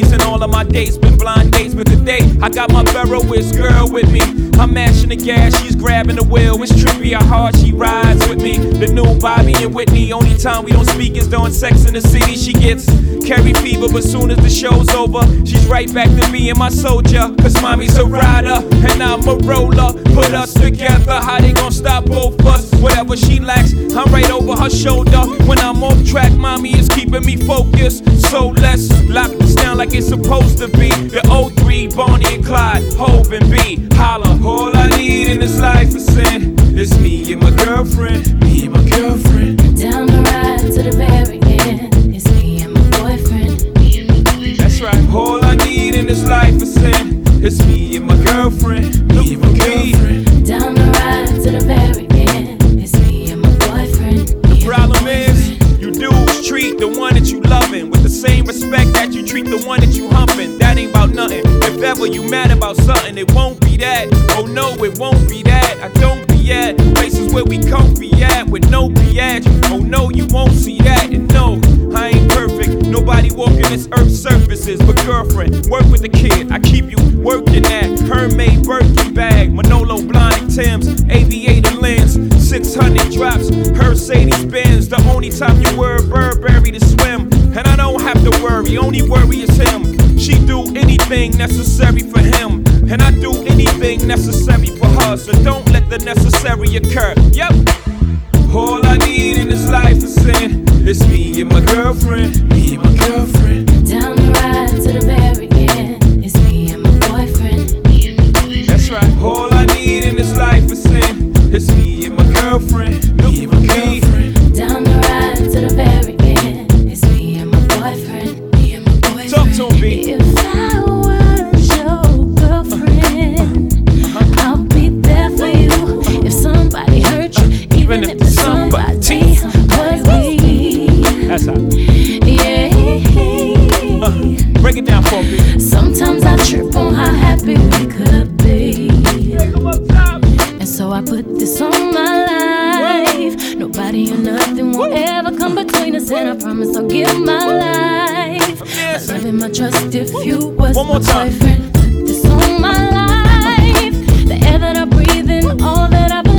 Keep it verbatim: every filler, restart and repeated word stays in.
days, and all of my dates been blind dates. But today, I got my Ferroist girl with me. I'm mashing the gas, she's grabbing the wheel. It's trippy how hard she rides with me. The new Bobby and Whitney. Only time we don't speak is during Sex in the City. She gets carry fever, but soon as the show's over, she's right back to me and my soldier. Cause mommy's a rider, and I'm a roller. Put us together, how they gon' stop both us? Whatever she lacks, I'm right over her shoulder. When I'm off track, mommy is keeping me focused. So let's lock this down like it's supposed to be. The oh three, Bonnie and Clyde, Hov and B. Holla, all I need in this life is sin. It's me and my girlfriend, me and my girlfriend. Down the ride to the very end. It's me and my boyfriend, me and my boyfriend. That's right, all I need in this life is sin. It's me and my girlfriend, me and my girlfriend. Down the ride to the very end. It's me and my boyfriend. The problem is, you dudes treat the one that you loving with the same respect that you treat the one that you humping. That ain't about nothing. If ever you mad about something, it won't be that. Oh no, it won't be that. I don't be at places where we comfy at with no biatch. Oh no, you won't see that. And no, I ain't perfect. Nobody walking this earth's surfaces. But girlfriend, work with the kid. I keep you working at Hermès Birkin bag, Manolo Blahnik Tim's, aviator lens, six hundred drops, Mercedes Benz. The only time you wear Burberry to swim, and I don't have to worry. Only worry is him. She do anything necessary for him, and I do anything necessary for her. So don't let the necessary occur. Yep. All I need in this life is sin. It's me and my girlfriend, me and my girlfriend. Down the ride to the very end. It's me and my boyfriend, me and my boyfriend. That's right. All I need in this life is sin. It's me and my girlfriend, me and my girlfriend. Down the ride to the very end. It's me and my boyfriend, me and my boyfriend. Talk to me. If I was your girlfriend, uh-huh. I'll be there for you. If somebody hurt you, uh, even, even if, if somebody was me. That's how. Yeah. Uh, break it down for me. Sometimes I trip on how happy we could be. And so I put this on my life. Nobody or nothing will ever come between us, and I promise I'll give my life. My love and my trust if you was my boyfriend. Put this on my life. The air that I breathe in, all that I